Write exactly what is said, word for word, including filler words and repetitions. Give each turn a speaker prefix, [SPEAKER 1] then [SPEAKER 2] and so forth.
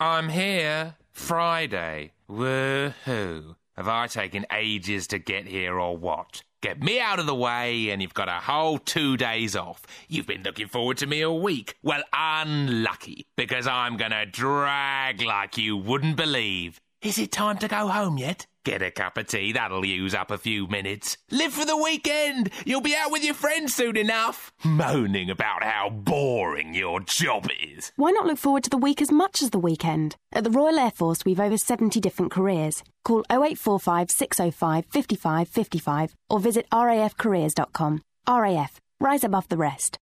[SPEAKER 1] I'm here. Friday. Woohoo. Have I taken ages to get here or what? Get me out of the way and you've got a whole two days off. You've been looking forward to me all week. Well, unlucky, because I'm gonna drag like you wouldn't believe. Is it time to go home yet? Get a cup of tea, that'll use up a few minutes. Live for the weekend! You'll be out with your friends soon enough. Moaning about how boring your job is.
[SPEAKER 2] Why not look forward to the week as much as the weekend? At the Royal Air Force, we've over seventy different careers. Call oh eight four five, six oh five, five five five five or visit R A F careers dot com. R A F, rise above the rest.